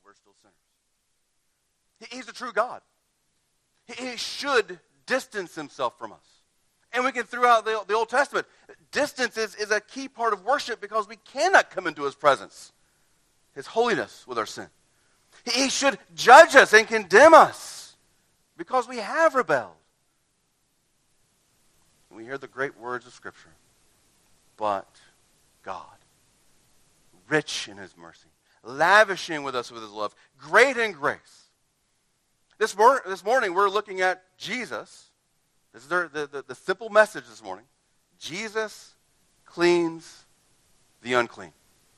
we're still sinners. He's the true God. He should distance himself from us. And we can, throughout the Old Testament, distance is a key part of worship because we cannot come into his presence, his holiness, with our sin. He should judge us and condemn us because we have rebelled. And we hear the great words of Scripture. But God, rich in his mercy, lavishing with us with his love, great in grace. This morning we're looking at Jesus. This is the simple message this morning. Jesus cleans the unclean.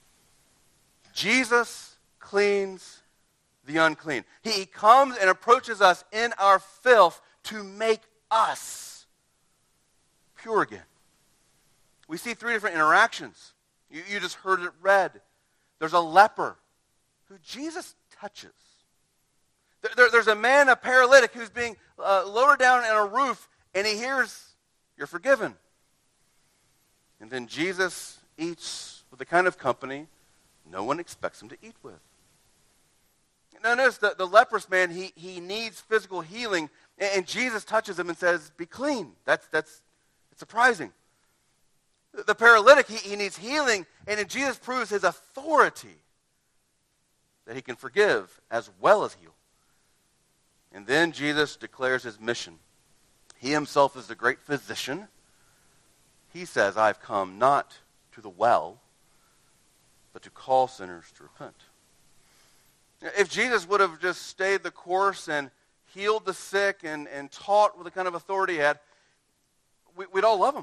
Jesus cleans the unclean. He comes and approaches us in our filth to make us pure again. We see three different interactions. You just heard it read. There's a leper who Jesus touches. There's a man, a paralytic, who's being lowered down in a roof, and he hears, "You're forgiven." And then Jesus eats with the kind of company no one expects him to eat with. Now notice the leprous man, he needs physical healing, and Jesus touches him and says, "Be clean." That's surprising. The paralytic, he needs healing, and Jesus proves his authority that he can forgive as well as heal. And then Jesus declares his mission. He himself is the great physician. He says, "I've come not to the well, but to call sinners to repent." If Jesus would have just stayed the course and healed the sick and taught with the kind of authority he had, we'd all love him.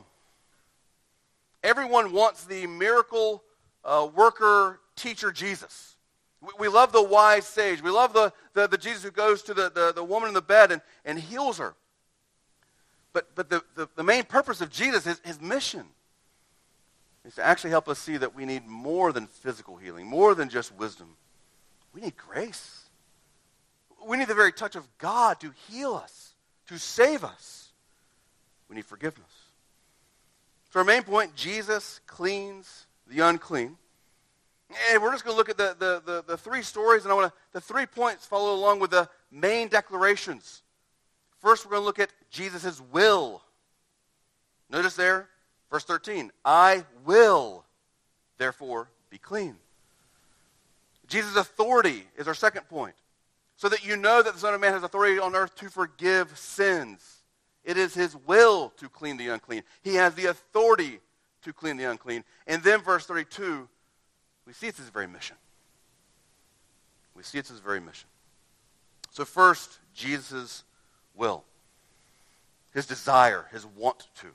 Everyone wants the miracle worker teacher Jesus. We love the wise sage. We love the Jesus who goes to the woman in the bed and heals her. But the main purpose of Jesus, his mission, is to actually help us see that we need more than physical healing, more than just wisdom. We need grace. We need the very touch of God to heal us, to save us. We need forgiveness. So our main point, Jesus cleans the unclean. And we're just going to look at the three stories, and the 3 points follow along with the main declarations. First, we're going to look at Jesus' will. Notice there, verse 13, "I will, therefore, be clean." Jesus' authority is our second point, so that you know that the Son of Man has authority on earth to forgive sins. It is his will to clean the unclean. He has the authority to clean the unclean. And then verse 32, we see it's his very mission. We see it's his very mission. So first, Jesus' will. His desire, his want to.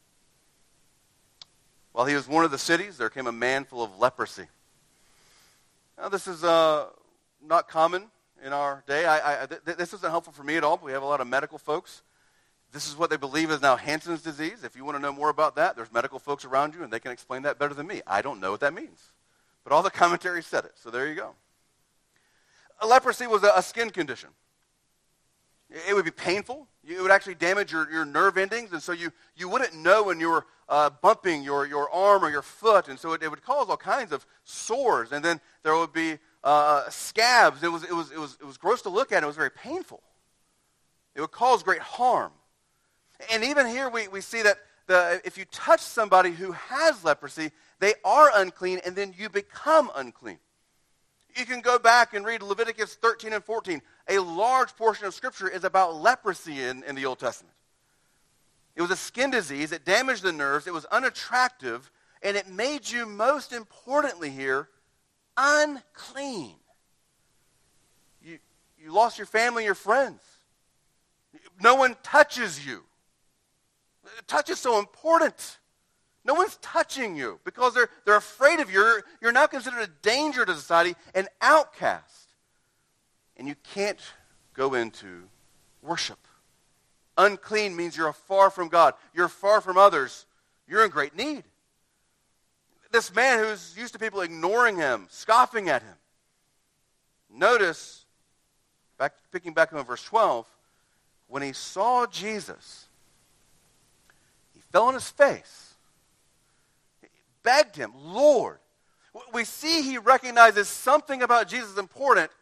While he was in one of the cities, there came a man full of leprosy. Now, this is not common in our day. This isn't helpful for me at all, but we have a lot of medical folks. This is what they believe is now Hansen's disease. If you want to know more about that, there's medical folks around you, and they can explain that better than me. I don't know what that means. But all the commentaries said it, so there you go. Leprosy was a skin condition. It would be painful. It would actually damage your nerve endings, and so you wouldn't know when you were bumping your arm or your foot, and so it would cause all kinds of sores, and then there would be scabs. It was gross to look at. It was very painful. It would cause great harm. And even here we see that if you touch somebody who has leprosy, they are unclean, and then you become unclean. You can go back and read Leviticus 13 and 14. A large portion of Scripture is about leprosy in the Old Testament. It was a skin disease. It damaged the nerves. It was unattractive. And it made you, most importantly here, unclean. You lost your family, your friends. No one touches you. Touch is so important. No one's touching you because they're afraid of you. You're now considered a danger to society, an outcast. And you can't go into worship. Unclean means you're far from God. You're far from others. You're in great need. This man who's used to people ignoring him, scoffing at him. Notice, picking back up in verse 12, when he saw Jesus, he fell on his face. He begged him, "Lord." We see he recognizes something about Jesus important,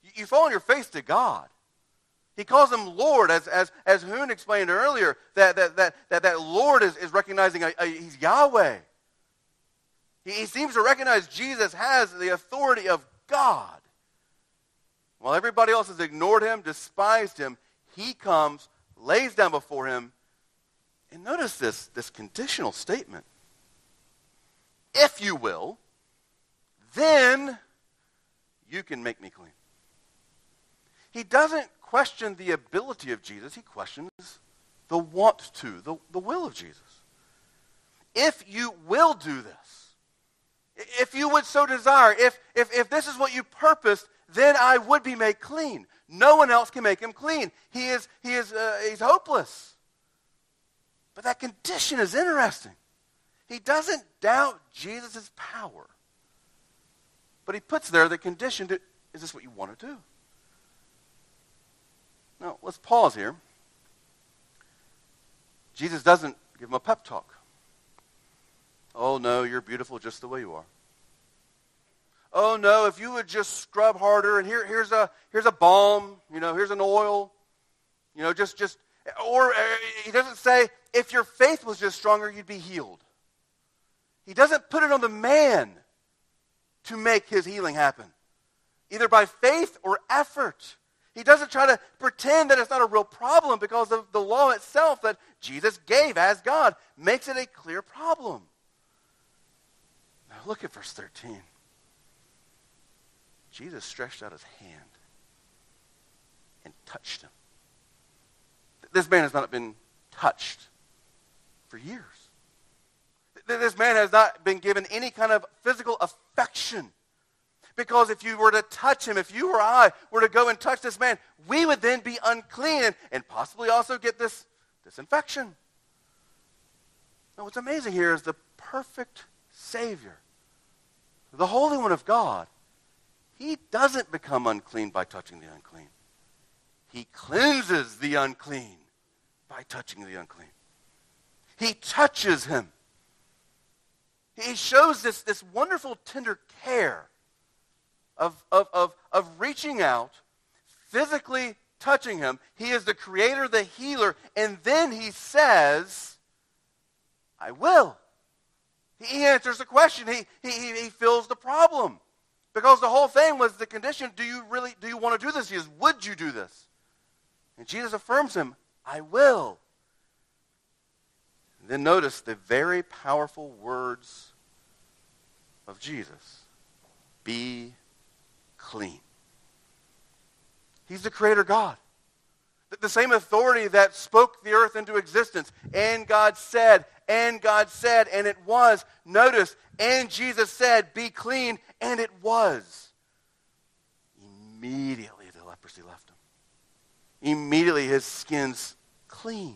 You fall on your face to God. He calls him Lord, as Hoon explained earlier, that Lord is recognizing he's Yahweh. He seems to recognize Jesus has the authority of God. While everybody else has ignored him, despised him, he comes, lays down before him, and notice this conditional statement. If you will, then you can make me clean. He doesn't question the ability of Jesus. He questions the want to, the will of Jesus. If you will do this, if you would so desire, if this is what you purposed, then I would be made clean. No one else can make him clean. He's hopeless. But that condition is interesting. He doesn't doubt Jesus' power. But he puts there the condition to, is this what you want to do? Now, let's pause here. Jesus doesn't give him a pep talk. Oh, no, you're beautiful just the way you are. Oh, no, if you would just scrub harder, and here's a balm, here's an oil, or he doesn't say, if your faith was just stronger, you'd be healed. He doesn't put it on the man to make his healing happen, either by faith or effort. He doesn't try to pretend that it's not a real problem, because of the law itself that Jesus gave as God makes it a clear problem. Now look at verse 13. Jesus stretched out his hand and touched him. This man has not been touched for years. This man has not been given any kind of physical affection. Because if you were to touch him, if you or I were to go and touch this man, we would then be unclean and possibly also get this infection. Now what's amazing here is the perfect Savior, the Holy One of God. He doesn't become unclean by touching the unclean. He cleanses the unclean by touching the unclean. He touches him. He shows this wonderful tender care of reaching out, physically touching him. He is the creator, the healer, and then he says, I will. He answers the question. He fills the problem. Because the whole thing was the condition, do you want to do this? He says, would you do this? And Jesus affirms him, I will. And then notice the very powerful words of Jesus. Be clean. He's the creator God. The same authority that spoke the earth into existence. And God said, and it was. Notice, and Jesus said, be clean, and it was. Immediately the leprosy left him. Immediately his skin's clean.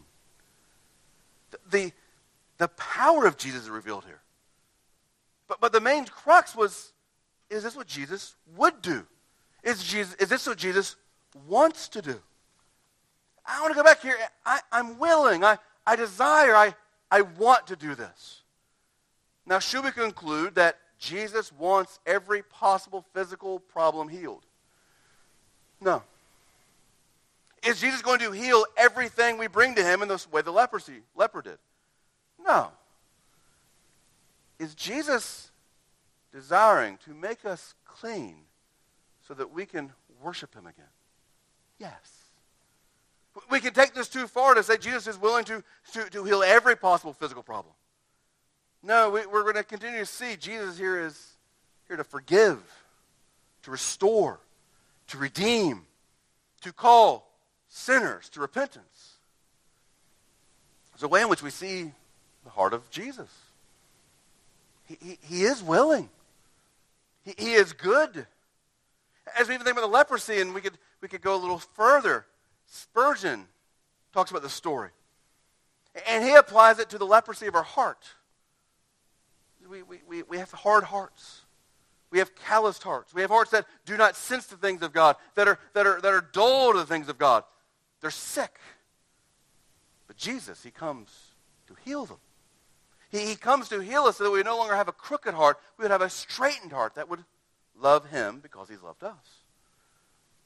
The power of Jesus is revealed here. But the main crux was, is this what Jesus would do? Is this what Jesus wants to do? I want to go back here. I'm willing. I desire. I want to do this. Now, should we conclude that Jesus wants every possible physical problem healed? No. Is Jesus going to heal everything we bring to him in the way the leper did? No. Is Jesus desiring to make us clean so that we can worship him again? Yes. We can take this too far to say Jesus is willing to heal every possible physical problem. No, we're going to continue to see Jesus here is here to forgive, to restore, to redeem, to call sinners to repentance. There's a way in which we see the heart of Jesus. He is willing. He is good. As we even think about the leprosy, and we could go a little further, Spurgeon talks about this story. And he applies it to the leprosy of our heart. We have hard hearts. We have calloused hearts. We have hearts that do not sense the things of God, that are dull to the things of God. They're sick. But Jesus, he comes to heal them. He comes to heal us so that we no longer have a crooked heart. We would have a straightened heart that would love him because he's loved us.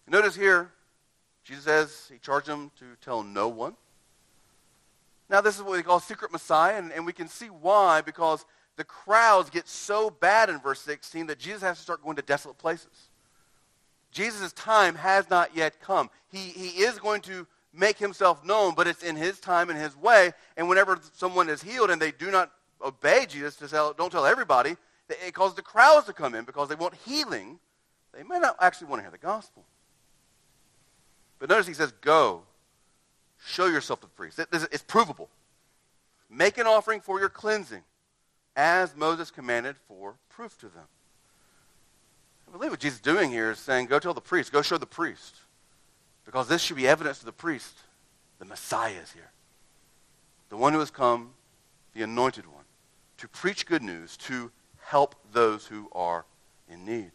Notice here, Jesus says, he charged them to tell no one. Now, this is what we call secret Messiah, and we can see why, because the crowds get so bad in verse 16 that Jesus has to start going to desolate places. Jesus' time has not yet come. He is going to make himself known, but it's in his time and his way, and whenever someone is healed and they do not obey Jesus to don't tell everybody, it causes the crowds to come in because they want healing. They may not actually want to hear the gospel. But notice he says, go, show yourself to the priest. It's provable. Make an offering for your cleansing, as Moses commanded for proof to them. I believe what Jesus is doing here is saying, go tell the priest, go show the priest. Because this should be evidence to the priest. The Messiah is here. The one who has come, the anointed one, to preach good news, to help those who are in need.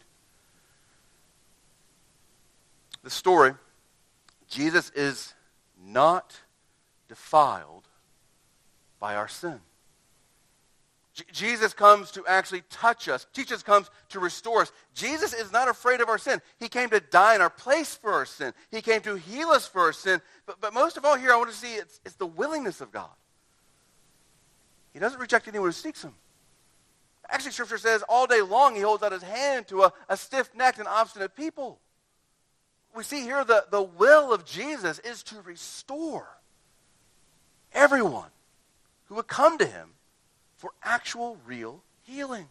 The story, Jesus is not defiled by our sin. Jesus comes to actually touch us. Jesus comes to restore us. Jesus is not afraid of our sin. He came to die in our place for our sin. He came to heal us for our sin. But most of all here, I want to see it's the willingness of God. He doesn't reject anyone who seeks him. Actually, Scripture says all day long he holds out his hand to a stiff-necked and obstinate people. We see here the will of Jesus is to restore everyone who would come to him for actual, real healing.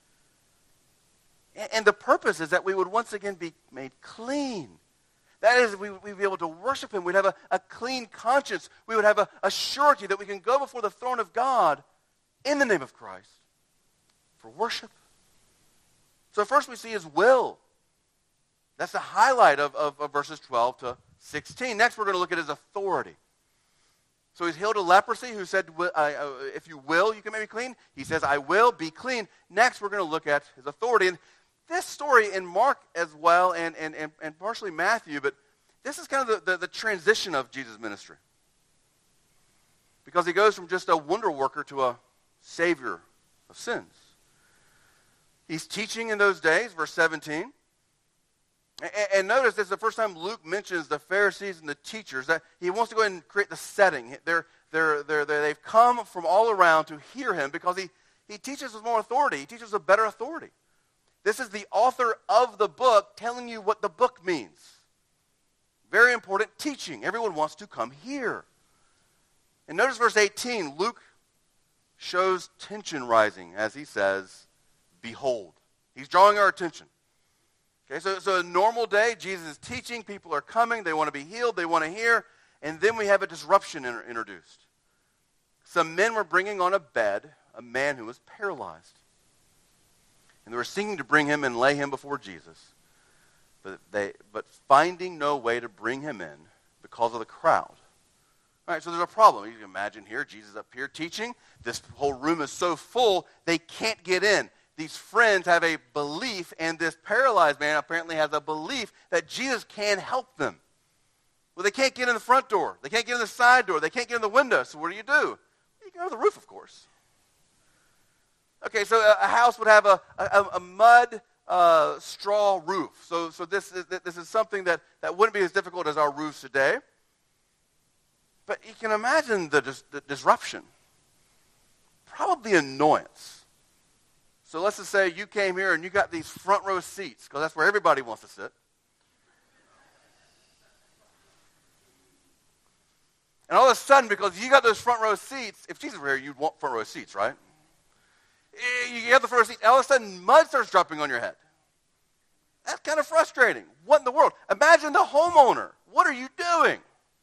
And the purpose is that we would once again be made clean. That is, we'd be able to worship him. We'd have a clean conscience. We would have a surety that we can go before the throne of God in the name of Christ for worship. So first we see his will. That's the highlight of verses 12 to 16. Next we're going to look at his authority. So he's healed a leprosy who said, if you will, you can make me clean. He says, I will be clean. Next we're going to look at his authority. And this story in Mark as well, and partially Matthew, but this is kind of the transition of Jesus' ministry. Because he goes from just a wonder worker to a savior of sins. He's teaching in those days, verse 17. And notice this is the first time Luke mentions the Pharisees and the teachers. That he wants to go ahead and create the setting. They've come from all around to hear him because he teaches with more authority. He teaches with better authority. This is the author of the book telling you what the book means. Very important teaching. Everyone wants to come here. And notice verse 18. Luke shows tension rising as he says, behold. He's drawing our attention. Okay, so a normal day, Jesus is teaching, people are coming, they want to be healed, they want to hear, and then we have a disruption introduced. Some men were bringing on a bed a man who was paralyzed. And they were seeking to bring him and lay him before Jesus, but finding no way to bring him in because of the crowd. All right, so there's a problem. You can imagine here, Jesus up here teaching, this whole room is so full, they can't get in. These friends have a belief, and this paralyzed man apparently has a belief that Jesus can help them. Well, they can't get in the front door. They can't get in the side door. They can't get in the window. So what do? You go to the roof, of course. Okay, so a house would have a mud straw roof. So this is something that wouldn't be as difficult as our roofs today. But you can imagine the disruption, probably annoyance. So let's just say you came here and you got these front row seats, because that's where everybody wants to sit. And all of a sudden, because you got those front row seats, if Jesus were here, you'd want front row seats, right? You have the front row seats, all of a sudden mud starts dropping on your head. That's kind of frustrating. What in the world? Imagine the homeowner. What are you doing?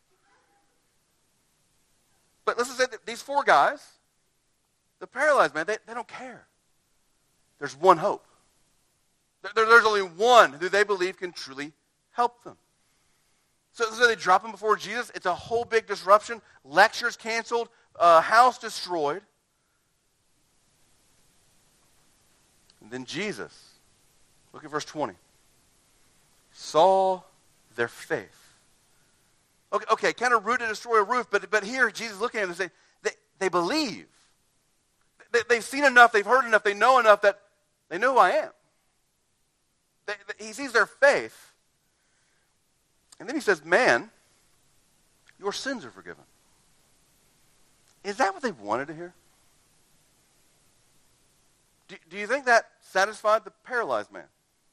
But let's just say that these four guys, the paralyzed man, they don't care. There's one hope. There's only one who they believe can truly help them. So they drop him before Jesus. It's a whole big disruption. Lectures canceled. House destroyed. And then Jesus, look at verse 20, saw their faith. Okay, kind of rude to destroy a roof, but here Jesus looking at them and saying, they believe. They've seen enough, they've heard enough, they know enough that they know who I am. He sees their faith. And then he says, man, your sins are forgiven. Is that what they wanted to hear? Do you think that satisfied the paralyzed man?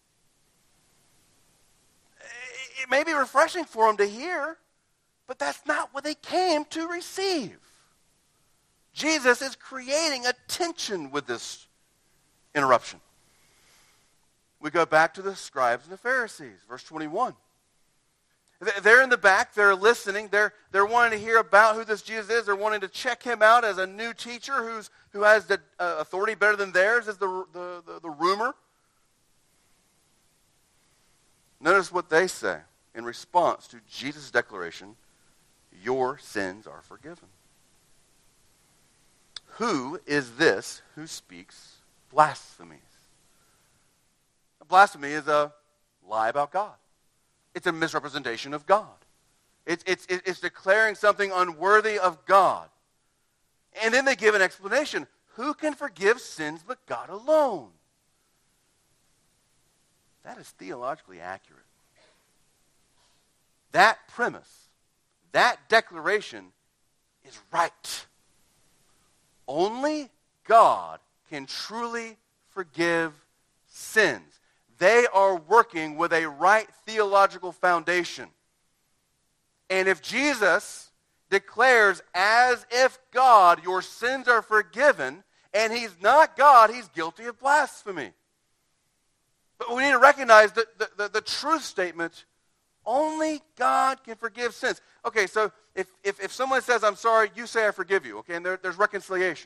It may be refreshing for him to hear, but that's not what they came to receive. Jesus is creating a tension with this interruption. We go back to the scribes and the Pharisees, verse 21. They're in the back, they're listening, they're wanting to hear about who this Jesus is, they're wanting to check him out as a new teacher who has the authority better than theirs, is the rumor. Notice what they say in response to Jesus' declaration, your sins are forgiven. Who is this who speaks blasphemies? A blasphemy is a lie about God. It's a misrepresentation of God. It's declaring something unworthy of God. And then they give an explanation. Who can forgive sins but God alone? That is theologically accurate. That premise, that declaration is right. Only God can truly forgive sins. They are working with a right theological foundation. And if Jesus declares as if God, your sins are forgiven, and he's not God, he's guilty of blasphemy. But we need to recognize the truth statement, only God can forgive sins. Okay, so if someone says, I'm sorry, you say I forgive you, okay, and there's reconciliation.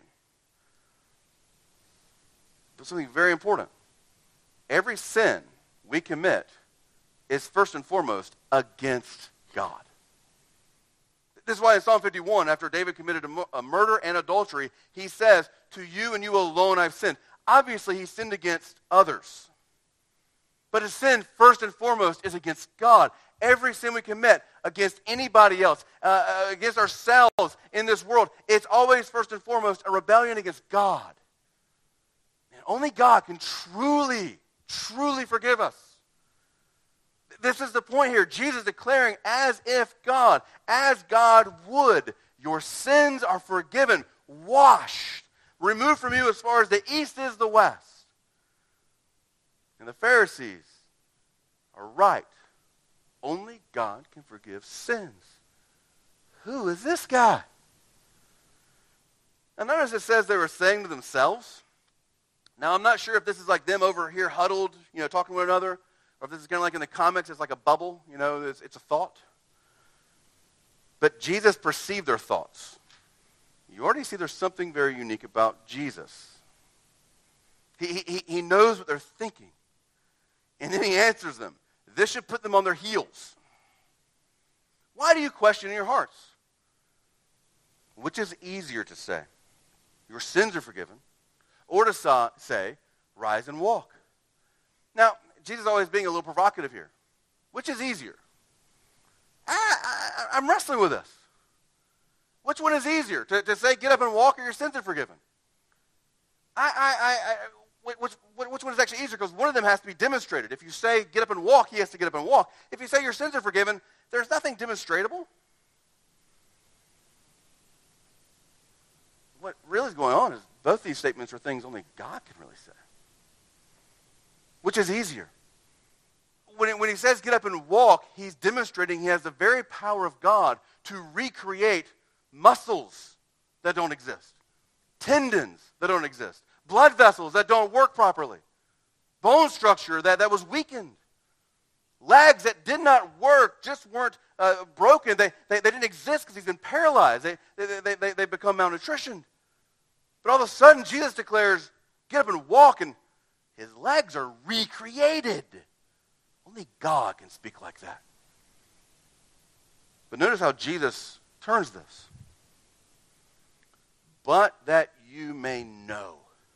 But something very important. Every sin we commit is first and foremost against God. This is why in Psalm 51, after David committed a murder and adultery, he says, to you and you alone I've sinned. Obviously, he sinned against others. But his sin, first and foremost, is against God. Every sin we commit against anybody else, against ourselves in this world, it's always first and foremost a rebellion against God. And only God can truly forgive us. This is the point here. Jesus declaring as if God, as God would, your sins are forgiven, washed, removed from you as far as the east is the west. And the Pharisees are right. Only God can forgive sins. Who is this guy? Now notice it says they were saying to themselves. Now I'm not sure if this is like them over here huddled, talking to one another, or if this is kind of like in the comics, it's like a bubble, it's a thought. But Jesus perceived their thoughts. You already see there's something very unique about Jesus. He knows what they're thinking. And then he answers them. This should put them on their heels. Why do you question in your hearts? Which is easier to say? Your sins are forgiven. Or to say, rise and walk. Now, Jesus is always being a little provocative here. Which is easier? I'm wrestling with this. Which one is easier? To say, get up and walk, or your sins are forgiven? Which one is actually easier? Because one of them has to be demonstrated. If you say, get up and walk, he has to get up and walk. If you say your sins are forgiven, there's nothing demonstratable. What really is going on is both these statements are things only God can really say. Which is easier? When he says get up and walk, he's demonstrating he has the very power of God to recreate muscles that don't exist, tendons that don't exist, blood vessels that don't work properly, bone structure that was weakened, legs that did not work, just weren't broken. They didn't exist because he's been paralyzed. They become malnutritioned. But all of a sudden, Jesus declares, get up and walk, and his legs are recreated. Only God can speak like that. But notice how Jesus turns this. But that you may know.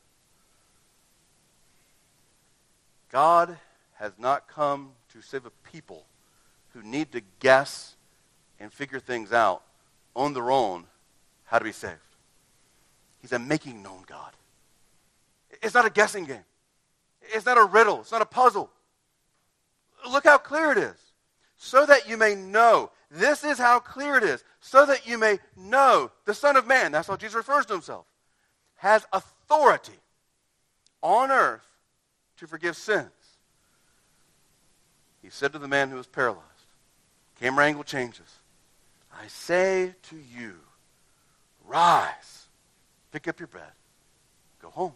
God has not come to save a people who need to guess and figure things out on their own how to be saved. He's a making known God. It's not a guessing game. It's not a riddle. It's not a puzzle. Look how clear it is. so that you may know. This is how clear it is. So that you may know the Son of Man, that's how Jesus refers to himself, has authority on earth to forgive sins. He said to the man who was paralyzed, camera angle changes, I say to you, rise, pick up your bed, go home.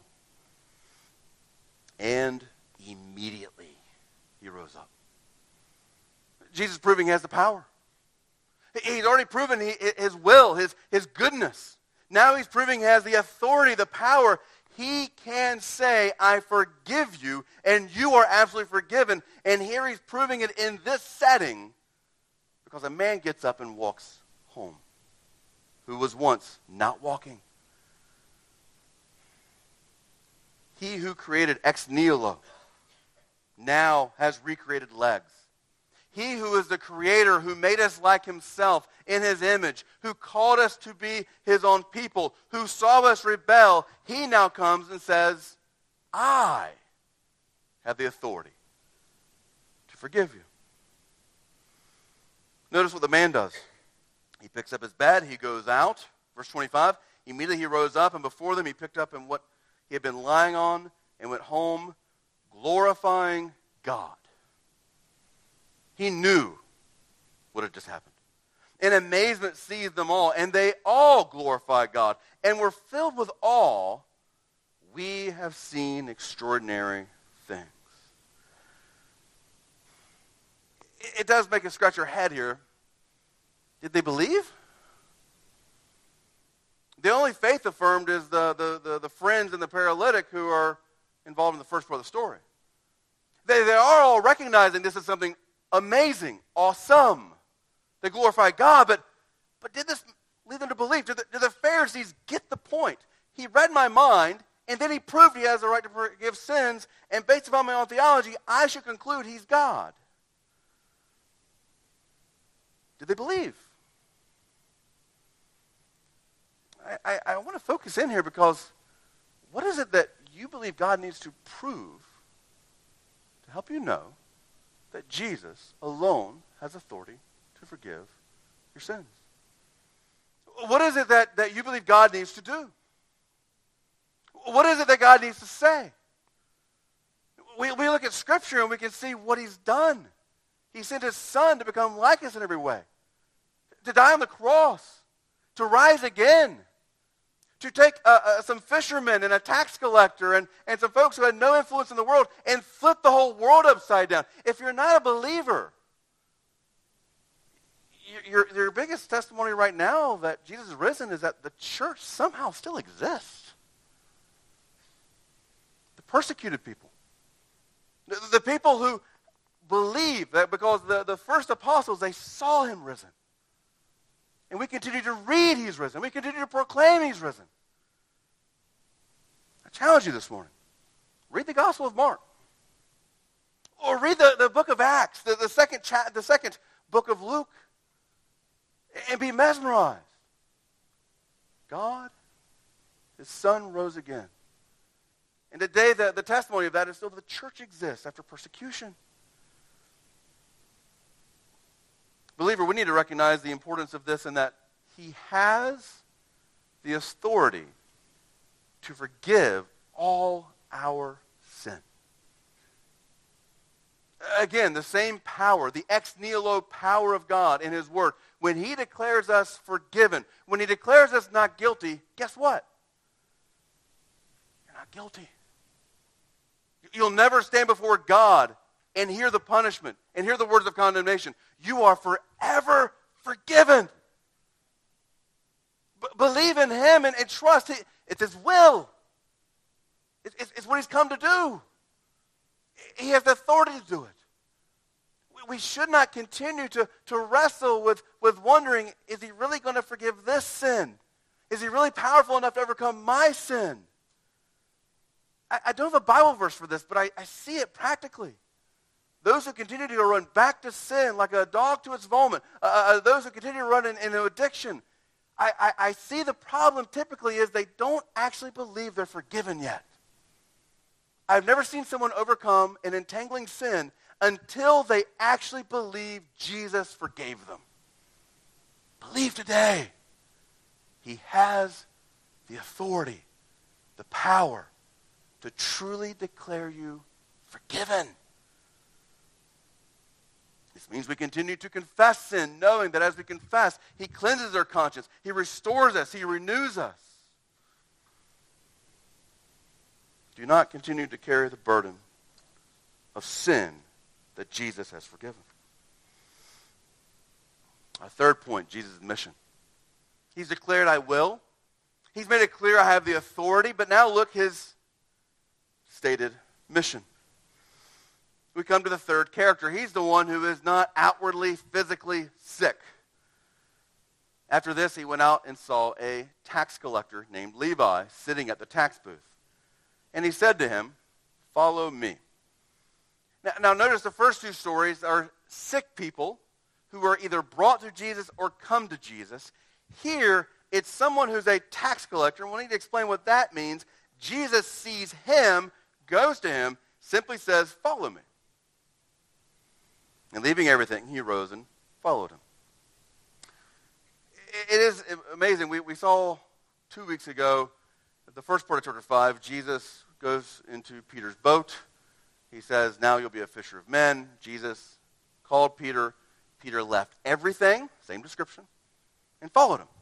And immediately he rose up. Jesus proving he has the power. He's already proven his will, his goodness. Now he's proving he has the authority, the power. He can say, I forgive you, and you are absolutely forgiven. And here he's proving it in this setting because a man gets up and walks home who was once not walking. He who created ex nihilo now has recreated legs. He who is the creator, who made us like himself in his image, who called us to be his own people, who saw us rebel, he now comes and says, I have the authority to forgive you. Notice what the man does. He picks up his bed, he goes out. Verse 25, immediately he rose up, and before them he picked up in what he had been lying on and went home, glorifying God. He knew what had just happened. And amazement seized them all, and they all glorified God and were filled with awe. We have seen extraordinary things. It does make us scratch our head here. Did they believe? The only faith affirmed is the friends and the paralytic who are involved in the first part of the story. They are all recognizing this is something amazing, awesome. They glorify God, but did this lead them to believe? Did the Pharisees get the point? He read my mind, and then he proved he has the right to forgive sins, and based upon my own theology, I should conclude he's God. Did they believe? I want to focus in here because what is it that you believe God needs to prove to help you know that Jesus alone has authority to forgive your sins? What is it that you believe God needs to do? What is it that God needs to say? We look at Scripture and we can see what he's done. He sent his Son to become like us in every way, to die on the cross, to rise again, to take some fishermen and a tax collector and some folks who had no influence in the world and flip the whole world upside down. If you're not a believer, your biggest testimony right now that Jesus is risen is that the church somehow still exists. The persecuted people. The people who believe that because the first apostles, they saw him risen. And we continue to read he's risen. We continue to proclaim he's risen. I challenge you this morning. Read the Gospel of Mark. Or read the book of Acts, the second book of Luke. And be mesmerized. God, his Son rose again. And today the testimony of that is still the church exists after persecution. Believer, we need to recognize the importance of this and that he has the authority to forgive all our sin. Again, the same power, the ex nihilo power of God in his word. When he declares us forgiven, when he declares us not guilty, guess what? You're not guilty. You'll never stand before God and hear the punishment and hear the words of condemnation. You are forever forgiven. Believe in him and trust. It's his will. It's what he's come to do. He has the authority to do it. We should not continue to wrestle with wondering, is he really going to forgive this sin? Is he really powerful enough to overcome my sin? I don't have a Bible verse for this, but I see it practically. Those who continue to run back to sin like a dog to its vomit, those who continue to run in addiction, I see the problem typically is they don't actually believe they're forgiven yet. I've never seen someone overcome an entangling sin until they actually believe Jesus forgave them. Believe today. He has the authority, the power to truly declare you forgiven. This means we continue to confess sin, knowing that as we confess, he cleanses our conscience, he restores us, he renews us. Do not continue to carry the burden of sin that Jesus has forgiven. Our third point, Jesus' mission. He's declared, I will. He's made it clear I have the authority, but now look his stated mission. We come to the third character. He's the one who is not outwardly, physically sick. After this, he went out and saw a tax collector named Levi sitting at the tax booth. And he said to him, follow me. Now notice the first two stories are sick people who are either brought to Jesus or come to Jesus. Here, it's someone who's a tax collector, and we need to explain what that means. Jesus sees him, goes to him, simply says, follow me. And leaving everything, he arose and followed him. It is amazing. We saw 2 weeks ago, the first part of chapter 5, Jesus goes into Peter's boat. He says, now you'll be a fisher of men. Jesus called Peter. Peter left everything, same description, and followed him.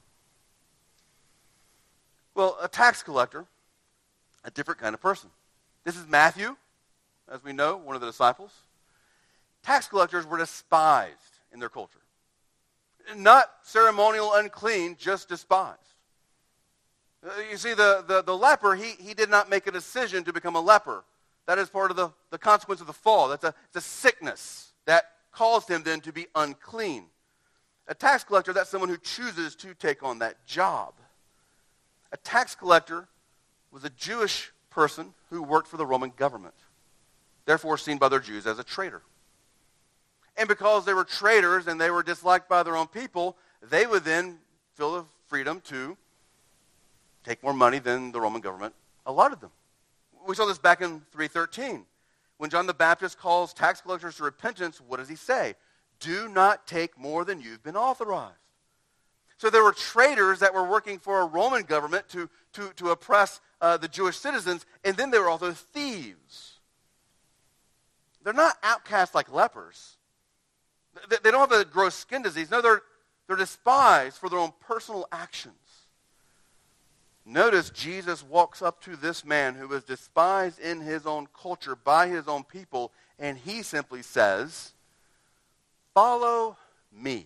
Well, a tax collector, a different kind of person. This is Matthew, as we know, one of the disciples. Tax collectors were despised in their culture. Not ceremonial, unclean, just despised. You see, the leper, he did not make a decision to become a leper. That is part of the consequence of the fall. It's a sickness that caused him then to be unclean. A tax collector, that's someone who chooses to take on that job. A tax collector was a Jewish person who worked for the Roman government, therefore seen by their Jews as a traitor. And because they were traitors and they were disliked by their own people, they would then feel the freedom to take more money than the Roman government allotted them. We saw this back in 3:13. When John the Baptist calls tax collectors to repentance, what does he say? Do not take more than you've been authorized. So there were traitors that were working for a Roman government to oppress the Jewish citizens, and then there were also thieves. They're not outcasts like lepers. They don't have a gross skin disease. No, they're despised for their own personal actions. Notice Jesus walks up to this man who was despised in his own culture by his own people, and he simply says, follow me.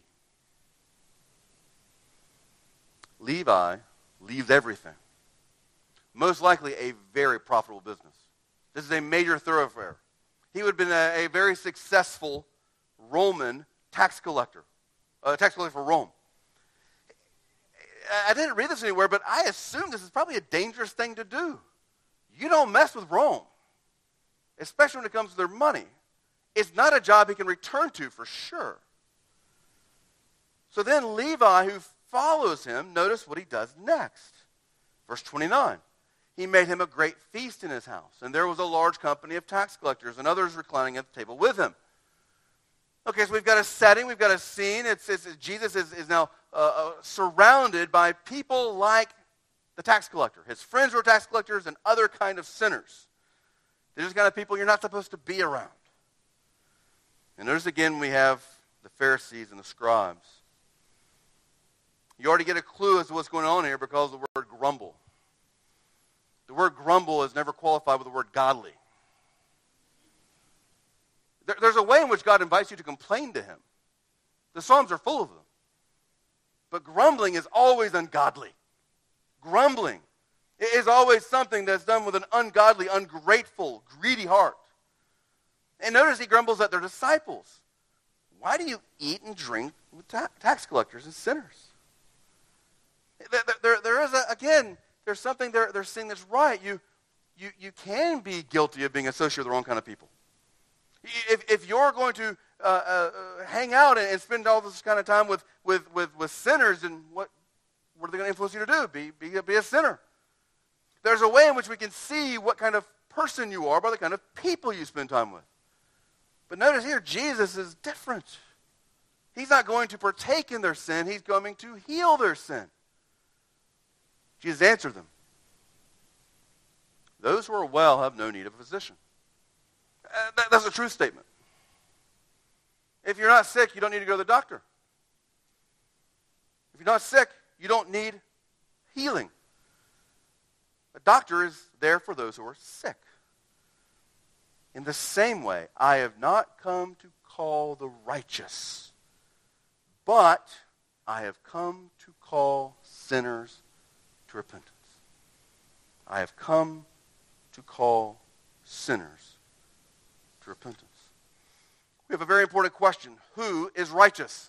Levi leaves everything. Most likely a very profitable business. This is a major thoroughfare. He would have been a very successful Roman tax collector for Rome. I didn't read this anywhere, but I assume this is probably a dangerous thing to do. You don't mess with Rome, especially when it comes to their money. It's not a job he can return to for sure. So then Levi, who follows him, notice what he does next. Verse 29. He made him a great feast in his house, and there was a large company of tax collectors and others reclining at the table with him. Okay, so we've got a setting, we've got a scene. Jesus is now surrounded by people like the tax collector. His friends were tax collectors and other kind of sinners. They're just kind of people you're not supposed to be around. And notice again we have the Pharisees and the scribes. You already get a clue as to what's going on here because of the word grumble. The word grumble is never qualified with the word godly. There's a way in which God invites you to complain to him. The Psalms are full of them. But grumbling is always ungodly. Grumbling is always something that's done with an ungodly, ungrateful, greedy heart. And notice he grumbles at their disciples. Why do you eat and drink with tax collectors and sinners? There is, there's something they're seeing that's right. You can be guilty of being associated with the wrong kind of people. If you're going to hang out and spend all this kind of time with sinners, then what are they going to influence you to do? Be a sinner. There's a way in which we can see what kind of person you are by the kind of people you spend time with. But notice here, Jesus is different. He's not going to partake in their sin. He's going to heal their sin. Jesus answered them. Those who are well have no need of a physician. That's a true statement. If you're not sick, you don't need to go to the doctor. If you're not sick, you don't need healing. A doctor is there for those who are sick. In the same way, I have not come to call the righteous, but I have come to call sinners to repentance. I have come to call sinners to repentance. We have a very important question. Who is righteous?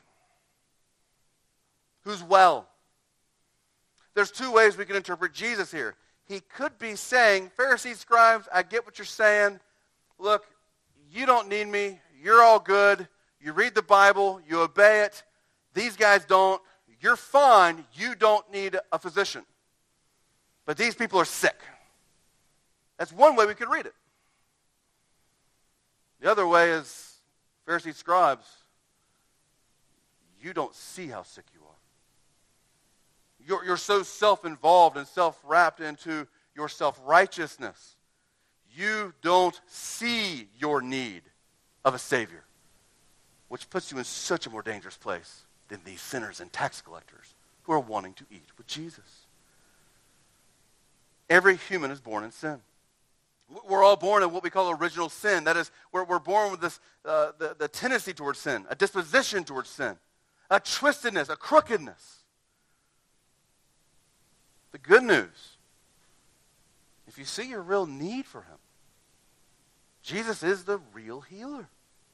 Who's well? There's two ways we can interpret Jesus here. He could be saying, Pharisees, scribes, I get what you're saying. Look, you don't need me. You're all good. You read the Bible. You obey it. These guys don't. You're fine. You don't need a physician. But these people are sick. That's one way we could read it. The other way is, Pharisees, scribes, you don't see how sick you are. You're so self-involved and self-wrapped into your self-righteousness. You don't see your need of a Savior, which puts you in such a more dangerous place than these sinners and tax collectors who are wanting to eat with Jesus. Every human is born in sin. We're all born in what we call original sin. That is, we're born with this the tendency towards sin, a disposition towards sin, a twistedness, a crookedness. The good news, if you see your real need for him, Jesus is the real healer.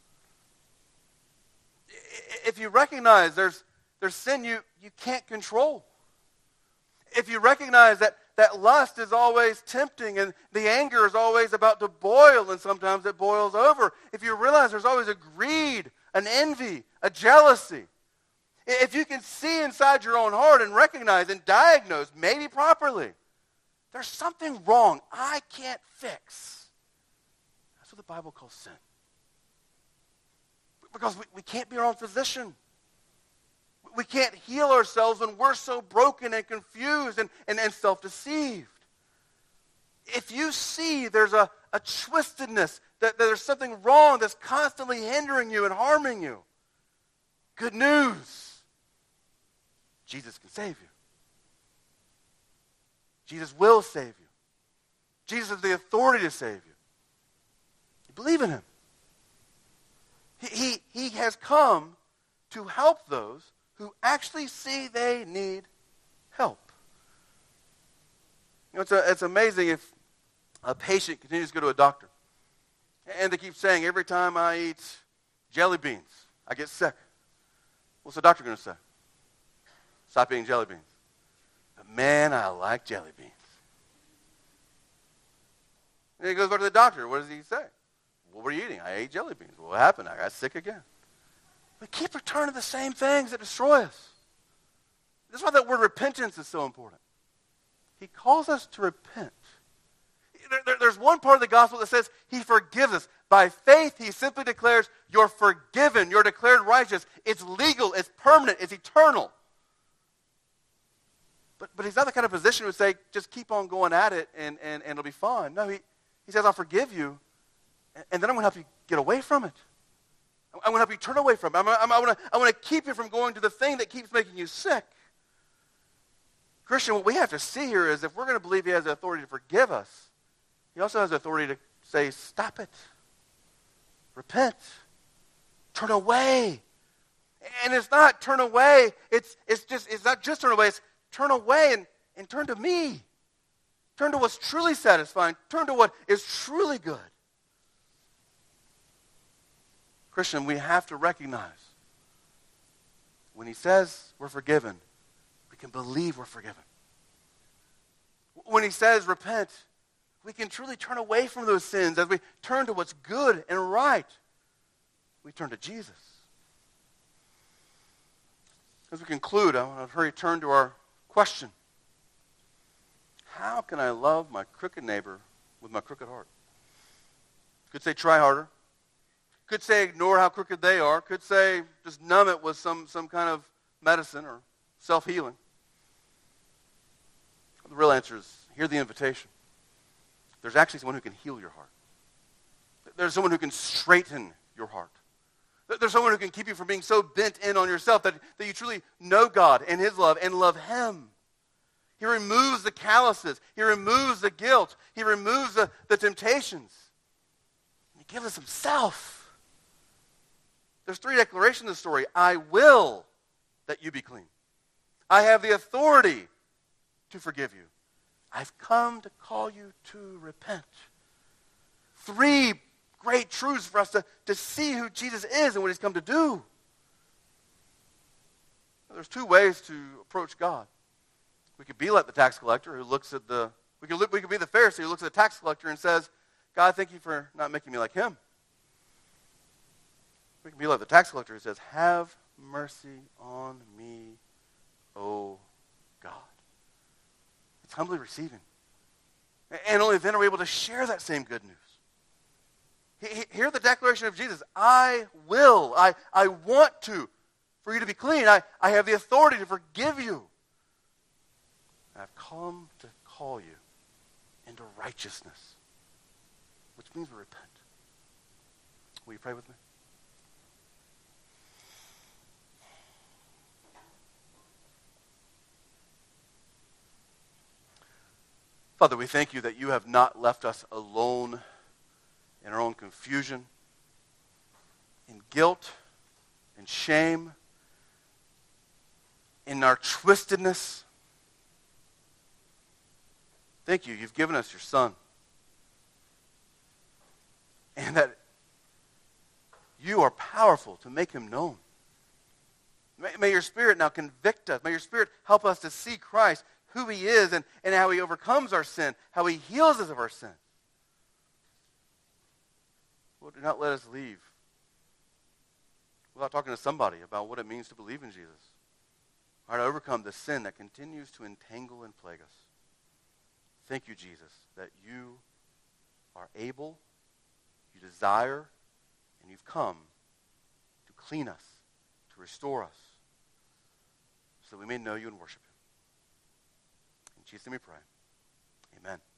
If you recognize there's sin you can't control, if you recognize that lust is always tempting and the anger is always about to boil and sometimes it boils over, if you realize there's always a greed, an envy, a jealousy, if you can see inside your own heart and recognize and diagnose, maybe properly, there's something wrong I can't fix. That's what the Bible calls sin. Because we can't be our own physician. We can't heal ourselves when we're so broken and confused and self-deceived. If you see there's a twistedness, that there's something wrong that's constantly hindering you and harming you, good news. Jesus can save you. Jesus will save you. Jesus has the authority to save you. You believe in him. He has come to help those who actually see they need help. You know, it's amazing if a patient continues to go to a doctor and they keep saying, every time I eat jelly beans, I get sick. What's the doctor going to say? Stop eating jelly beans. But man, I like jelly beans. And he goes back to the doctor. What does he say? What were you eating? I ate jelly beans. What happened? I got sick again. We keep returning to the same things that destroy us. That's why that word repentance is so important. He calls us to repent. There's one part of the gospel that says he forgives us. By faith, he simply declares, you're forgiven. You're declared righteous. It's legal. It's permanent. It's eternal. But he's not the kind of physician who would say, just keep on going at it and it'll be fine. No, he says, I'll forgive you, and then I'm going to help you get away from it. I'm going to help you turn away from it. I want to keep you from going to the thing that keeps making you sick. Christian, what we have to see here is if we're going to believe he has the authority to forgive us, he also has the authority to say, stop it. Repent. Turn away. And it's not turn away. It's not just turn away. It's turn away and turn to me. Turn to what's truly satisfying. Turn to what is truly good. Christian, we have to recognize when he says we're forgiven, we can believe we're forgiven. When he says repent, we can truly turn away from those sins as we turn to what's good and right. We turn to Jesus. As we conclude, I want to hurry turn to our question. How can I love my crooked neighbor with my crooked heart? You could say try harder. Could say ignore how crooked they are. Could say just numb it with some kind of medicine or self-healing. The real answer is, hear the invitation. There's actually someone who can heal your heart. There's someone who can straighten your heart. There's someone who can keep you from being so bent in on yourself that you truly know God and his love and love him. He removes the calluses. He removes the guilt. He removes the temptations. He gives us himself. There's 3 declarations in the story. I will that you be clean. I have the authority to forgive you. I've come to call you to repent. 3 great truths for us to see who Jesus is and what he's come to do. There's 2 ways to approach God. We could be like the tax collector who looks at we could be the Pharisee who looks at the tax collector and says, God, thank you for not making me like him. We can be like the tax collector who says, have mercy on me, O God. It's humbly receiving. And only then are we able to share that same good news. Hear the declaration of Jesus. I will. I want to. For you to be clean. I have the authority to forgive you. I've come to call you into righteousness. Which means we repent. Will you pray with me? Father, we thank you that you have not left us alone in our own confusion, in guilt, in shame, in our twistedness. Thank you, you've given us your Son. And that you are powerful to make him known. May your Spirit now convict us. May your Spirit help us to see Christ, who he is, and how he overcomes our sin, how he heals us of our sin. Lord, do not let us leave without talking to somebody about what it means to believe in Jesus, or to overcome the sin that continues to entangle and plague us. Thank you, Jesus, that you are able, you desire, and you've come to clean us, to restore us, so that we may know you and worship you. In Jesus' name we pray. Amen.